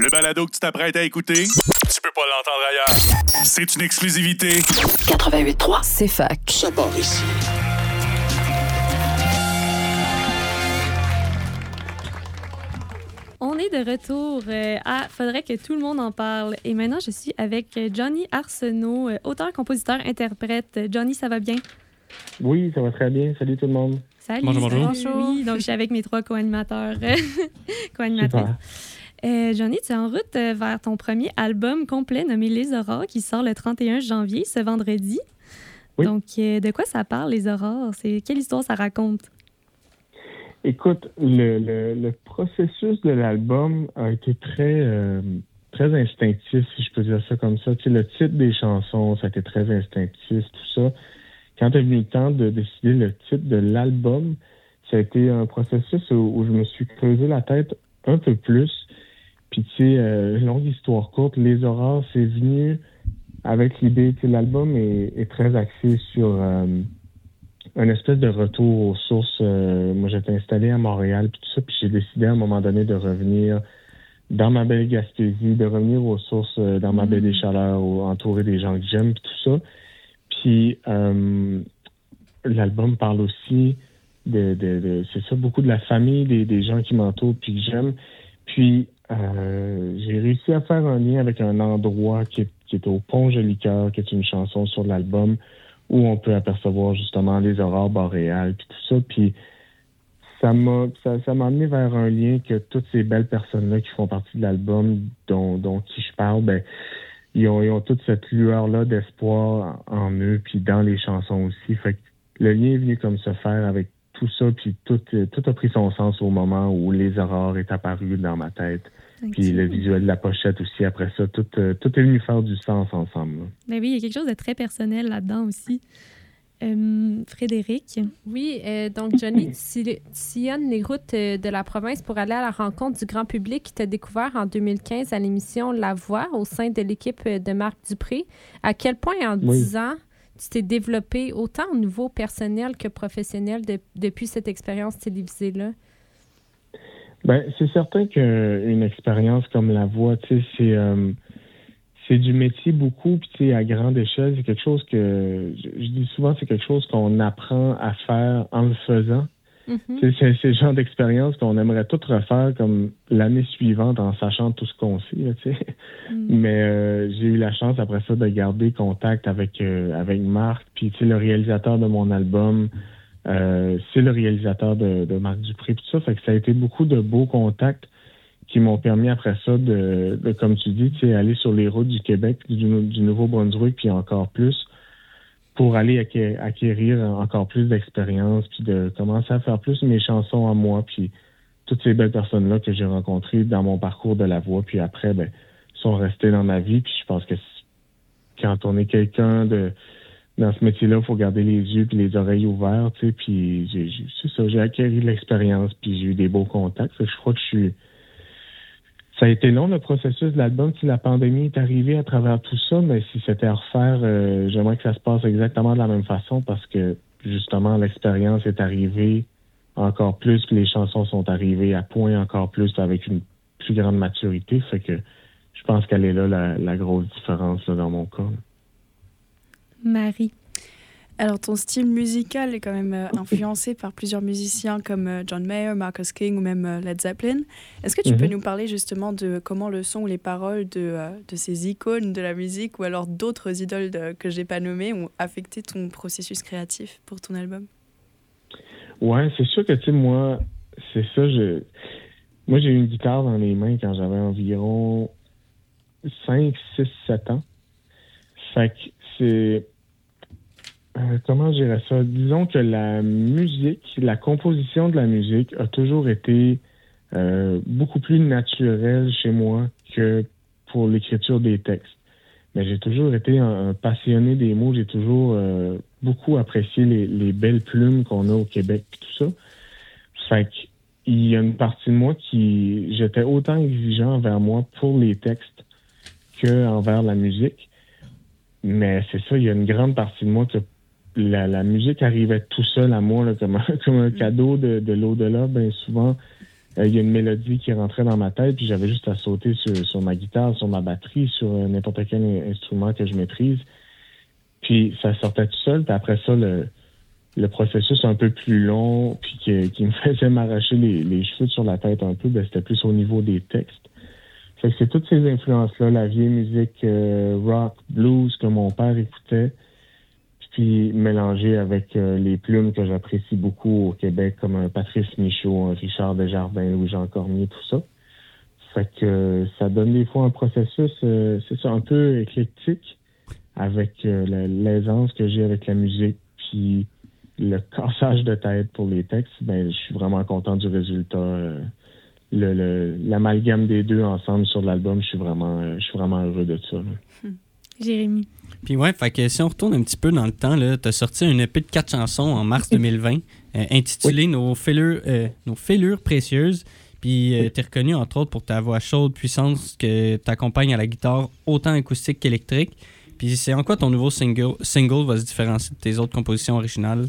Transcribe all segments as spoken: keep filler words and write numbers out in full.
Le balado que tu t'apprêtes à écouter, tu peux pas l'entendre ailleurs. C'est une exclusivité. quatre-vingt-huit point trois, c'est fac. Ça part ici. On est de retour euh, à Faudrait que tout le monde en parle. Et maintenant, je suis avec Johnny Arsenault, euh, auteur, compositeur, interprète. Johnny, ça va bien? Oui, ça va très bien. Salut tout le monde. Salut. Bonjour, bonjour. Bonjour. Oui, donc je suis avec mes trois co-animateurs. co-animatrices. Euh, Johnny, tu es en route vers ton premier album complet nommé Les Aurores qui sort le trente et un janvier, ce vendredi. Oui. Donc, euh, de quoi ça parle, Les Aurores? C'est, quelle histoire ça raconte? Écoute, le, le, le processus de l'album a été très, euh, très instinctif, si je peux dire ça comme ça. Tu sais, le titre des chansons, ça a été très instinctif, tout ça. Quand est venu le temps de décider le titre de l'album, ça a été un processus où, où je me suis creusé la tête un peu plus. Puis, tu sais, euh, longue histoire courte, Les Aurores, c'est venu avec l'idée que l'album est, est très axé sur... Euh, un espèce de retour aux sources. Euh, moi, j'étais installé à Montréal, puis tout ça, puis j'ai décidé à un moment donné de revenir dans ma belle Gaspésie, de revenir aux sources, euh, dans ma baie des Chaleurs, entouré des gens que j'aime, puis tout ça. Puis euh, l'album parle aussi de, de, de, c'est ça, beaucoup de la famille, des, des gens qui m'entourent, puis que j'aime. Puis euh, j'ai réussi à faire un lien avec un endroit qui est, qui est au Pont Jolicoeur, qui est une chanson sur l'album, où on peut apercevoir justement les aurores boréales puis tout ça. Puis ça m'a ça, ça m'a amené vers un lien que toutes ces belles personnes-là qui font partie de l'album, dont, dont qui je parle, ben ils ont, ils ont toute cette lueur-là d'espoir en eux, puis dans les chansons aussi. Fait que le lien est venu comme se faire avec tout ça, puis tout, tout a pris son sens au moment où les aurores est apparu dans ma tête. Okay. Puis le visuel de la pochette aussi, après ça, tout, euh, tout est venu faire du sens ensemble. Ben oui, il y a quelque chose de très personnel là-dedans aussi. Euh, Frédéric? Oui, euh, donc Johnny, tu sillonnes les routes de la province pour aller à la rencontre du grand public qui t'a découvert en deux mille quinze à l'émission La Voix au sein de l'équipe de Marc Dupré. À quel point en oui. dix ans, tu t'es développé autant au niveau personnel que professionnel de, depuis cette expérience télévisée-là? Ben, c'est certain qu'une expérience comme La Voix, tu sais, c'est, euh, c'est du métier beaucoup, puis tu sais, à grande échelle, c'est quelque chose que, je, je dis souvent, c'est quelque chose qu'on apprend à faire en le faisant. Mm-hmm. C'est, c'est, c'est le genre d'expérience qu'on aimerait tout refaire comme l'année suivante en sachant tout ce qu'on sait, tu sais. Mm. Mais euh, j'ai eu la chance après ça de garder contact avec, euh, avec Marc, puis tu sais, le réalisateur de mon album. Euh, c'est le réalisateur de, de Marc Dupré, tout ça. Fait que ça a été beaucoup de beaux contacts qui m'ont permis après ça de, de comme tu dis, tu sais, aller sur les routes du Québec, du, du Nouveau-Brunswick, puis encore plus, pour aller acquérir, acquérir encore plus d'expérience, puis de commencer à faire plus mes chansons à moi, puis toutes ces belles personnes-là que j'ai rencontrées dans mon parcours de la voix, puis après, ben, sont restées dans ma vie. Puis je pense que quand on est quelqu'un de dans ce métier-là, il faut garder les yeux et les oreilles ouvertes, tu sais, puis j'ai, j'ai, c'est ça, j'ai acquis de l'expérience, puis j'ai eu des beaux contacts. Je crois que je suis... Ça a été long, le processus de l'album. Si la pandémie est arrivée à travers tout ça, mais si c'était à refaire, euh, j'aimerais que ça se passe exactement de la même façon parce que, justement, l'expérience est arrivée encore plus, puis les chansons sont arrivées à point encore plus avec une plus grande maturité. Fait que je pense qu'elle est là, la, la grosse différence là, dans mon cas. Marie. Alors, ton style musical est quand même euh, influencé par plusieurs musiciens comme euh, John Mayer, Marcus King ou même euh, Led Zeppelin. Est-ce que tu mm-hmm. peux nous parler justement de comment le son ou les paroles de, euh, de ces icônes de la musique ou alors d'autres idoles de, que je n'ai pas nommées ont affecté ton processus créatif pour ton album? Ouais, c'est sûr que, tu sais, moi, c'est ça, je... moi, j'ai eu une guitare dans les mains quand j'avais environ cinq, six, sept ans. Fait que c'est... Euh, comment je dirais ça? Disons que la musique, la composition de la musique a toujours été euh, beaucoup plus naturelle chez moi que pour l'écriture des textes. Mais j'ai toujours été un, un passionné des mots. J'ai toujours euh, beaucoup apprécié les, les belles plumes qu'on a au Québec et tout ça. Fait qu'il y a une partie de moi qui... J'étais autant exigeant envers moi pour les textes qu'envers la musique. Mais c'est ça, il y a une grande partie de moi que la, la musique arrivait tout seul à moi, là, comme, un, comme un cadeau de, de l'au-delà. Bien souvent, il euh, y a une mélodie qui rentrait dans ma tête, puis j'avais juste à sauter sur, sur ma guitare, sur ma batterie, sur euh, n'importe quel instrument que je maîtrise. Puis ça sortait tout seul, puis après ça, le, le processus un peu plus long, puis qui, qui me faisait m'arracher les, les cheveux sur la tête un peu, ben, c'était plus au niveau des textes. Fait que c'est toutes ces influences-là, la vieille musique euh, rock, blues que mon père écoutait, puis mélangé avec euh, les plumes que j'apprécie beaucoup au Québec, comme un Patrice Michaud, un Richard Desjardins, Louis-Jean Cormier, tout ça. Fait que euh, ça donne des fois un processus, euh, c'est ça, un peu éclectique, avec euh, la, l'aisance que j'ai avec la musique, puis le cassage de tête pour les textes. Ben, je suis vraiment content du résultat. Euh, le, le, l'amalgame des deux ensemble sur l'album, je suis vraiment, euh, je suis vraiment heureux de ça. Là. Jérémy. Puis ouais, fait que si on retourne un petit peu dans le temps, tu as sorti une E P de quatre chansons en mars deux mille vingt, euh, intitulée oui. Nos fêlures, euh, Nos fêlures précieuses. Puis euh, oui. tu es reconnu entre autres pour ta voix chaude, puissance que t'accompagne à la guitare, autant acoustique qu'électrique. Puis c'est en quoi ton nouveau single, single va se différencier de tes autres compositions originales?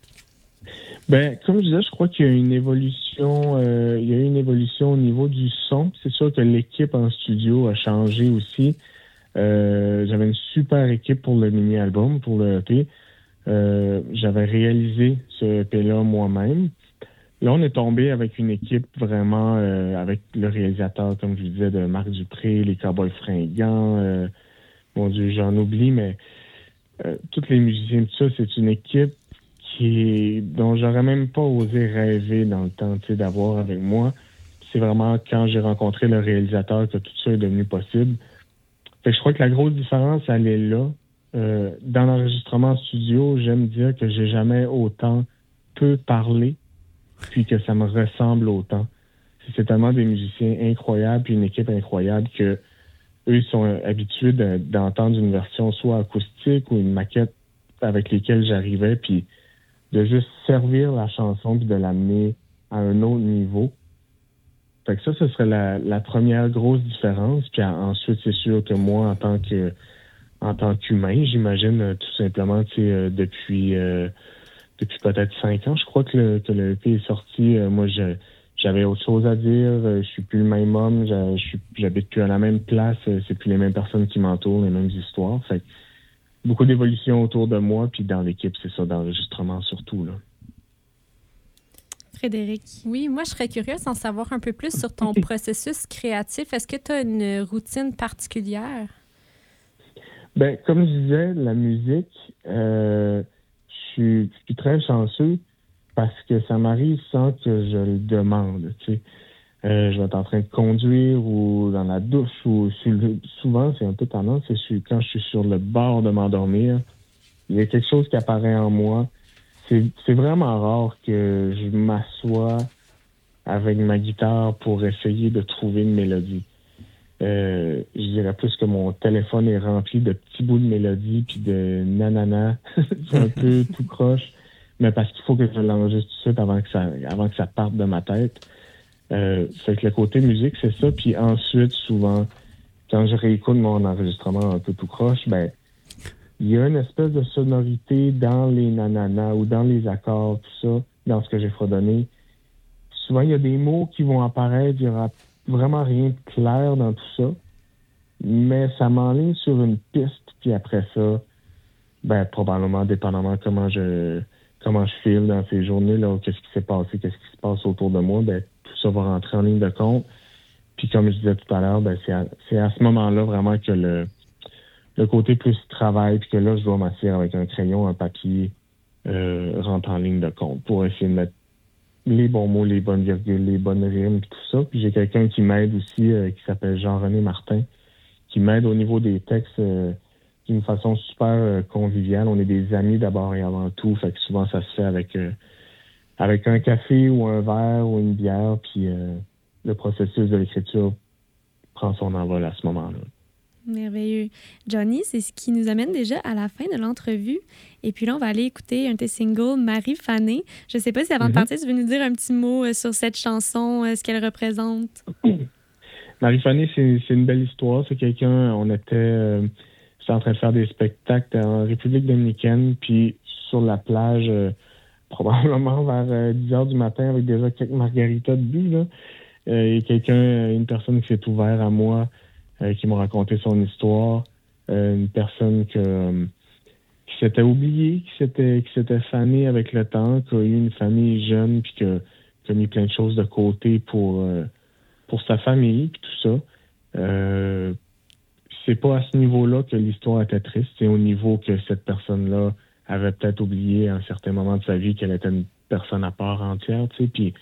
Ben, comme je disais, je crois qu'il y a une évolution, euh, il y a eu une évolution au niveau du son. C'est sûr que l'équipe en studio a changé aussi. Euh, j'avais une super équipe pour le mini-album, pour le E P. Euh, j'avais réalisé ce E P-là moi-même. Là, on est tombé avec une équipe vraiment, euh, avec le réalisateur, comme je vous disais, de Marc Dupré, les Cowboys Fringants. Euh, mon Dieu, j'en oublie, mais euh, tous les musiciens, tout ça, c'est une équipe qui dont j'aurais même pas osé rêver dans le temps, tu sais, d'avoir avec moi. C'est vraiment quand j'ai rencontré le réalisateur que tout ça est devenu possible. Fait que je crois que la grosse différence, elle est là. Euh, dans l'enregistrement studio, j'aime dire que j'ai jamais autant peu parlé, puis que ça me ressemble autant. C'est tellement des musiciens incroyables, puis une équipe incroyable que eux ils sont habitués de, d'entendre une version soit acoustique ou une maquette avec lesquelles j'arrivais, puis de juste servir la chanson puis de l'amener à un autre niveau. Fait que ça, ce serait la, la première grosse différence. Puis ensuite, c'est sûr que moi, en tant que en tant qu'humain, j'imagine tout simplement, tu sais, euh, depuis euh, depuis peut-être cinq ans, je crois que le, que le E P est sorti. Euh, moi, je, j'avais autre chose à dire. Euh, je suis plus le même homme. Je, je suis, j'habite plus à la même place. Euh, c'est plus les mêmes personnes qui m'entourent, les mêmes histoires. Fait que beaucoup d'évolution autour de moi. Puis dans l'équipe, c'est ça, d'enregistrement surtout, là. Frédéric. Oui, moi, je serais curieuse d'en savoir un peu plus sur ton processus créatif. Est-ce que tu as une routine particulière? Ben, comme je disais, la musique, euh, je, suis, je suis très chanceux parce que ça m'arrive sans que je le demande, tu sais. Euh, je vais être en train de conduire ou dans la douche ou sur le, souvent, c'est un peu tendance, c'est sur, quand je suis sur le bord de m'endormir, il y a quelque chose qui apparaît en moi. C'est, c'est vraiment rare que je m'assoie avec ma guitare pour essayer de trouver une mélodie. Euh, je dirais plus que mon téléphone est rempli de petits bouts de mélodie puis de nanana. C'est un peu tout croche, mais parce qu'il faut que je l'enregistre tout de suite avant que ça, avant que ça parte de ma tête. Euh, fait que le côté musique, c'est ça. Puis ensuite, souvent, quand je réécoute mon enregistrement un peu tout croche, ben il y a une espèce de sonorité dans les nananas ou dans les accords, tout ça, dans ce que j'ai fredonné. Souvent, il y a des mots qui vont apparaître, il y aura vraiment rien de clair dans tout ça, mais ça m'enligne sur une piste, puis après ça, ben probablement, dépendamment comment je comment je file dans ces journées-là, qu'est-ce qui s'est passé, qu'est-ce qui se passe autour de moi, ben tout ça va rentrer en ligne de compte. Puis comme je disais tout à l'heure, ben c'est à, c'est à ce moment-là vraiment que le le côté plus travail, puis que là, je dois m'asseoir avec un crayon, un papier, euh, rentre en ligne de compte pour essayer de mettre les bons mots, les bonnes virgules, les bonnes rimes, puis tout ça. Puis j'ai quelqu'un qui m'aide aussi, euh, qui s'appelle Jean-René Martin, qui m'aide au niveau des textes euh, d'une façon super euh, conviviale. On est des amis d'abord et avant tout, fait que souvent ça se fait avec euh, avec un café ou un verre ou une bière, puis euh, le processus de l'écriture prend son envol à ce moment-là. Merveilleux. Johnny, c'est ce qui nous amène déjà à la fin de l'entrevue. Et puis là, on va aller écouter un de tes singles, Marie Fanée. Je ne sais pas si avant mm-hmm. de partir, tu veux nous dire un petit mot sur cette chanson, ce qu'elle représente. Marie Fanée, c'est, c'est une belle histoire. C'est quelqu'un, on était, euh, j'étais en train de faire des spectacles en République dominicaine, puis sur la plage, euh, probablement vers euh, dix heures du matin avec déjà quelques margaritas de bu, là. Euh, il y a quelqu'un, une personne qui s'est ouverte à moi, euh, qui m'a raconté son histoire. Euh, une personne que, euh, qui s'était oubliée, qui s'était, qui s'était fanée avec le temps, qui a eu une famille jeune, puis que, qui a mis plein de choses de côté pour, euh, pour sa famille, puis tout ça. Euh, c'est pas à ce niveau-là que l'histoire était triste. C'est au niveau que cette personne-là avait peut-être oublié à un certain moment de sa vie qu'elle était une personne à part entière, tu sais, puis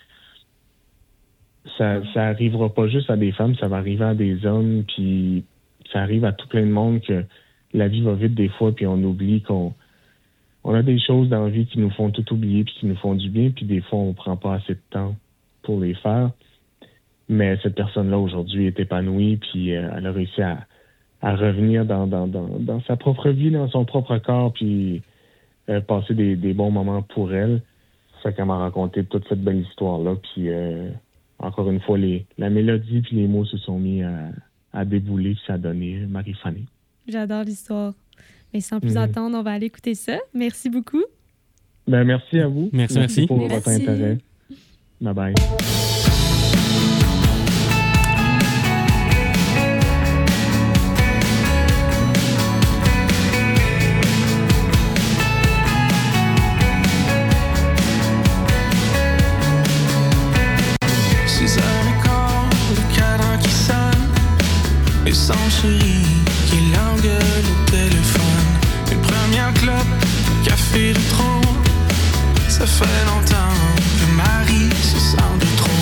ça, ça arrivera pas juste à des femmes, ça va arriver à des hommes, puis ça arrive à tout plein de monde que la vie va vite des fois, puis on oublie qu'on on a des choses dans la vie qui nous font tout oublier, puis qui nous font du bien, puis des fois, on prend pas assez de temps pour les faire. Mais cette personne-là, aujourd'hui, est épanouie, puis euh, elle a réussi à, à revenir dans, dans, dans, dans sa propre vie, dans son propre corps, puis euh, passer des, des bons moments pour elle. C'est ça qu'elle m'a raconté toute cette belle histoire-là, puis euh, encore une fois, les, la mélodie puis les mots se sont mis à, à débouler, puis ça a donné Marie-Fanny. J'adore l'histoire. Mais sans plus Mhm. attendre, on va aller écouter ça. Merci beaucoup. Ben, merci à vous. Merci, merci. pour Merci. votre intérêt. Bye bye. Six heures et quart, le cadran qui sonne, et son chéri qui l'engueule au téléphone. Une première clope, un café de trop. Ça fait longtemps que Marie se sent de trop.